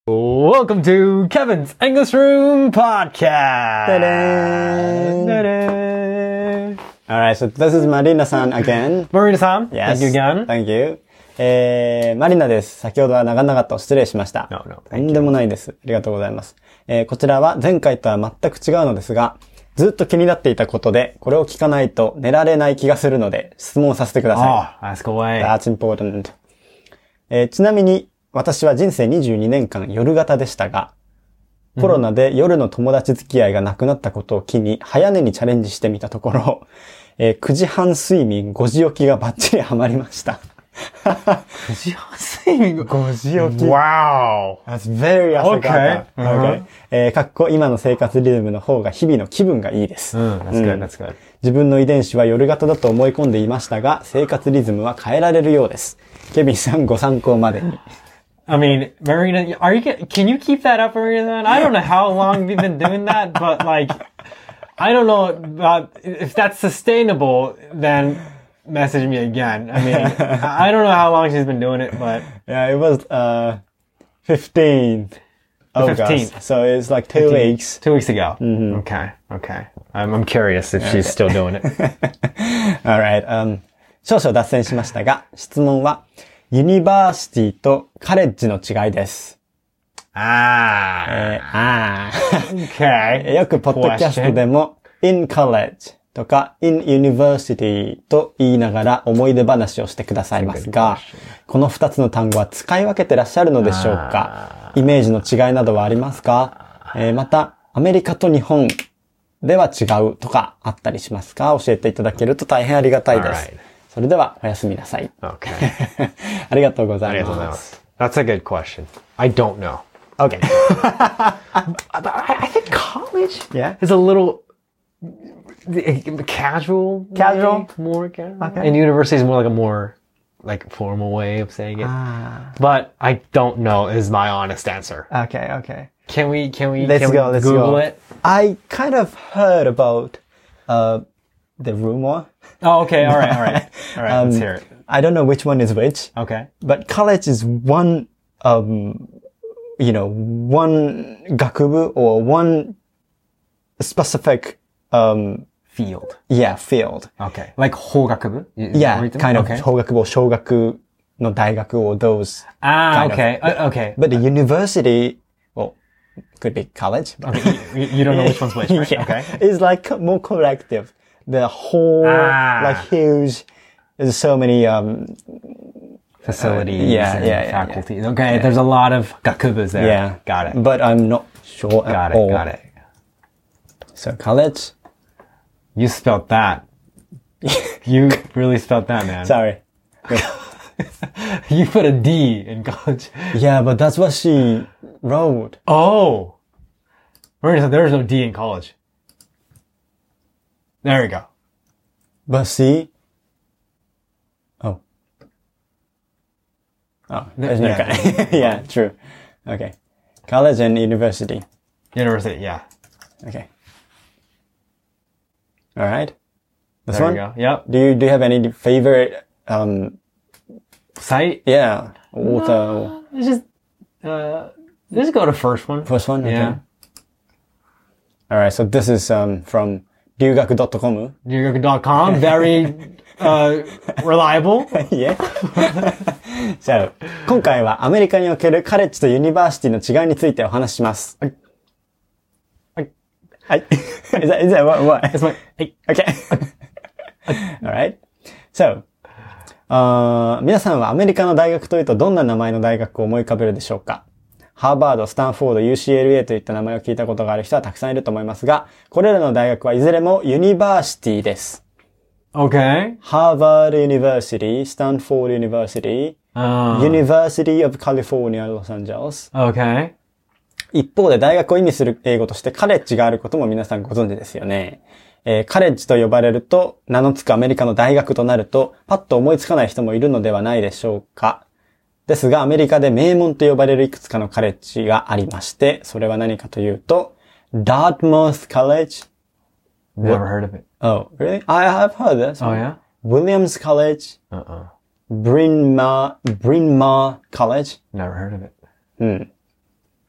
Welcome to Kevin's English Room Podcast. Alright, so this is Marina-san again. Marina-san, Yes. thank you again. Thank you. マリナです。先ほどは長々と失礼しました。 No, no, とんでもないです。ありがとうございます。こちらは前回とは全く違うのですが、ずっと気になっていたことで、これを聞かないと寝られない気がするので、質問させてください。 Oh, ask away. That's important. ちなみに、私は人生22年間夜型でしたが、コロナで夜の友達付き合いがなくなったことを機に、早寝にチャレンジしてみたところ、9時半睡眠、5時起きがバッチリハマりました。 9時半睡眠 5時起き。 Wow. That's very 朝方。 Okay. かっこ今の生活リズムの方が日々の気分がいいです。 That's good, that's good. 自分の遺伝子は夜型だと思い込んでいましたが、生活リズムは変えられるようです。ケビンさんご参考までに。 I mean, Marina, can you keep that up, Marina? I don't know how long we've been doing that, but like, I don't know about, if that's sustainable, then message me again. I mean, I don't know how long she's been doing it, but. Yeah, it was, 15th August. 15th. So it's like 2 weeks. 2 weeks ago. Mm-hmm. Okay. I'm curious if she's still doing it. Alright, 少々脱線しましたが、質問は、ユニバーシティとカレッジの違いです。 Okay. よくポッドキャストでも in college とか in university と言いながら思い出話をしてくださいますが、この2つの単語は使い分けてらっしゃるのでしょうか？イメージの違いなどはありますか？また、アメリカと日本では違うとかあったりしますか？教えていただけると大変ありがたいです。それではおやすみなさい。 Okay. ありがとうございます。 That's a good question. I don't know. Okay. I think college Yeah. is a little casual. Casual? More casual. Okay. And university is more like a more like formal way of saying it. But I don't know is my honest answer. Okay. Can we Let's go. Google it? I kind of heard about the rumor. Oh, okay. All right. Let's hear it. I don't know which one is which. Okay. But college is one, one 学部 or one specific, Field. Yeah, field. Okay. Like 法学部? Yeah, kind of 法学部 or 小学の大学 or those. Okay. Okay. But the university, well, could be college. But You don't know which one's which, right? Yeah. Okay. It's like more collective. The whole, like huge, there's so many, facilities and faculties. Yeah. Okay, there's a lot of gakubus there. Yeah. Got it. But I'm not sure at all. Got it. So college? You spelled that. You really spelled that, man. Sorry. You put a D in college. Yeah, but that's what she wrote. Oh. Marina said there's no D in college. There you go. But see? Oh, there's no guy. Yeah, true. Okay. College and university. University, yeah. Okay. All right. This There one? you go. Yep. Do you have any favorite, Site? yeah, author? Let's just go to first one. First one? Okay. Yeah. All right. So this is, from ryugaku.com. Ryugaku.com. Very, reliable. Yeah. So, 今回はアメリカにおけるカレッジとユニバーシティの違いについてお話しします。はい。はい。is that what? That's my, hey. Okay. Alright. So, 皆さんはアメリカの大学というとどんな名前の大学を思い浮かべるでしょうか？ハーバード、スタンフォード、UCLA といった名前を聞いたことがある人はたくさんいると思いますが、これらの大学はいずれもユニバーシティです。 Okay. Harvard University, Stanford University, University of California, Los Angeles. Okay. 一方で大学を意味する英語としてカレッジがあることも皆さんご存知ですよね。カレッジと呼ばれると名の付くアメリカの大学となるとパッと思いつかない人もいるのではないでしょうか。ですがアメリカで名門と呼ばれるいくつかのカレッジがありまして、それは何かというと Dartmouth College. Never heard of it. Oh, really? I have heard this. Oh, yeah? Williams College. Bryn Mawr College. Never heard of it.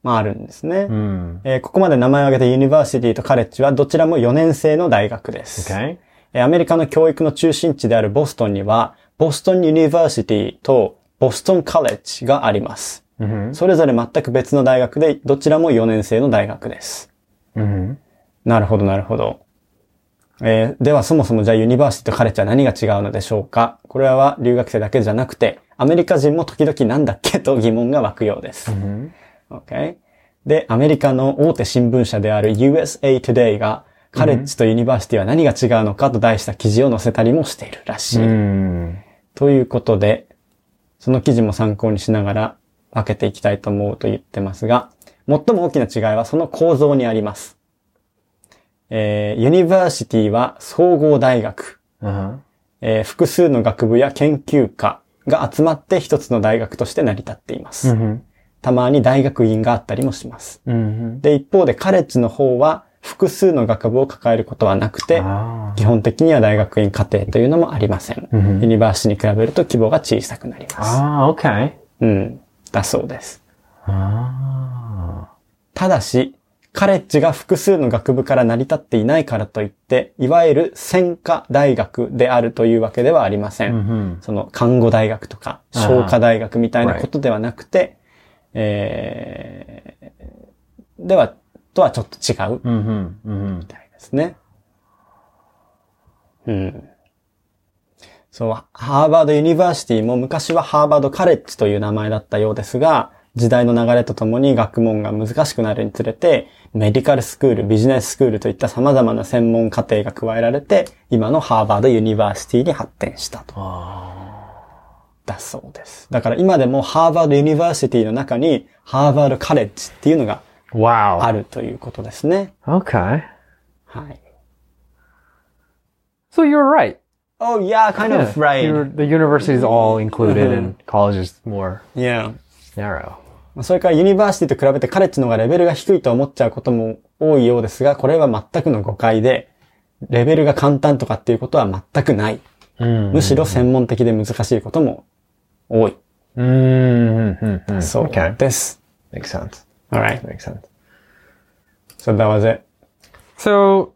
あるんですね。ここまで名前を挙げたユニバーシティとカレッジはどちらも4年生の大学です。 Okay. アメリカの教育の中心地であるボストンには、ボストンユニバーシティとボストンカレッジがあります。それぞれ全く別の大学で、どちらも4年生の大学です。なるほど、なるほど。ではそもそもじゃあユニバーシティとカレッジは何が違うのでしょうか？これは留学生だけじゃなくて、アメリカ人も時々なんだっけと疑問が湧くようです。Okay? で、アメリカの大手新聞社である USA Today が、カレッジとユニバーシティは何が違うのかと題した記事を載せたりもしているらしい。ということで、その記事も参考にしながら分けていきたいと思うと言ってますが、最も大きな違いはその構造にあります。ユニバーシティは総合大学。複数の学部や研究科が集まって一つの大学として成り立っています。たまに大学院があったりもします。で、一方でカレッジの方は複数の学部を抱えることはなくて、基本的には大学院課程というのもありません。ユニバーシティに比べると規模が小さくなります。 Okay. だそうです。ただし、カレッジが複数の学部から成り立っていないからといって、いわゆる専科大学であるというわけではありません。その看護大学とか、商科大学みたいなことではなくて、とはちょっと違う、みたいですね。そう、ハーバードユニバーシティも昔はハーバードカレッジという名前だったようですが、時代の流れとともに学問が難しくなるにつれて、メディカルスクール、ビジネススクールといった様々な専門課程が加えられて、今のハーバードユニバーシティに発展したと。だそうです。だから今でもハーバードユニバーシティの中に、ハーバードカレッジっていうのがあるということですね。 Okay. はい。 So you're right. Oh yeah, kind of right. The university is all included and college is more narrow. それからユニバーシティと比べてカレッジの方がレベルが低いと思っちゃうことも多いようですが、これは全くの誤解で、レベルが簡単とかっていうことは全くない。むしろ専門的で難しいことも多い。そうです。 Makes sense. Alright. Makes sense. So that was it. So,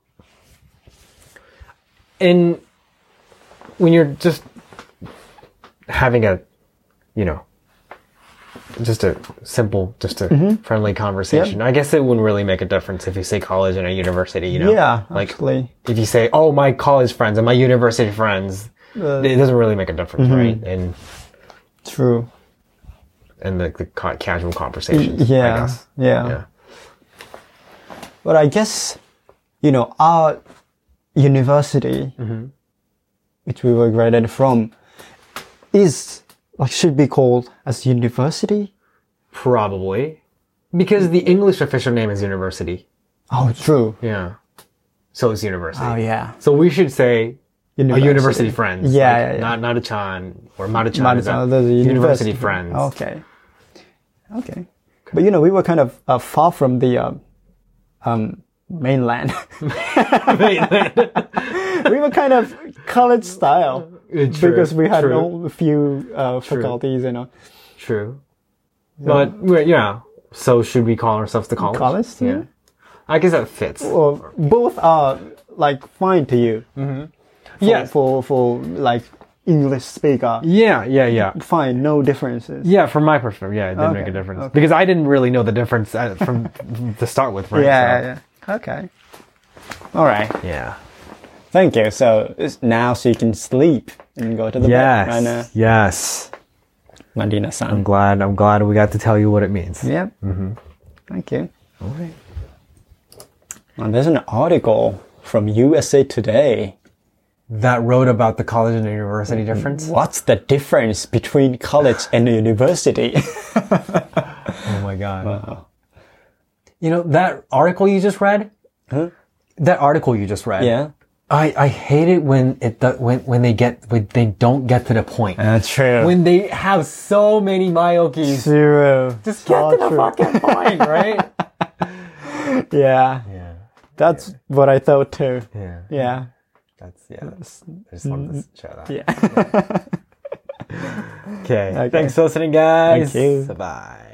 when you're just having just a simple, friendly conversation, I guess it wouldn't really make a difference if you say college and a university, Yeah, like, actually. if you say, oh, my college friends and my university friends, it doesn't really make a difference, right? And True. And the casual conversations, I guess. Yeah. But I guess, our university, which we were graduated from, should be called as university? Probably. Because the English official name is university. Oh, true. Yeah. So it's university. Oh, yeah. So we should say a university friends. Yeah. Not Nada-chan or Mada-chan. University friends. Okay. But we were kind of far from the mainland. We were kind of college style. Because we had a few faculties, True. But, so should we call ourselves the college? College? Yeah. I guess that fits. Well, both are, fine to you. For English speaker. Yeah. Fine, no differences. Yeah, from my perspective, it didn't make a difference. Okay. Because I didn't really know the difference from to start with, right? Yeah. Okay. All right. Yeah. Thank you. So now she can sleep and go to the bed. Yes. Marina-san. I'm glad we got to tell you what it means. Yeah. Thank you. All right. And there's an article from USA Today that wrote about the college and university difference. What's the difference between college and university? Oh my God. Wow. That article you just read? Huh? That article you just read. Yeah. I hate it when they don't get to the point. That's true. When they have so many myokis. True. Just get to the fucking point, right? Yeah. That's what I thought too. Yeah. I just wanted to share that. Yeah. Okay. Thanks for listening, guys. Thank you. Bye.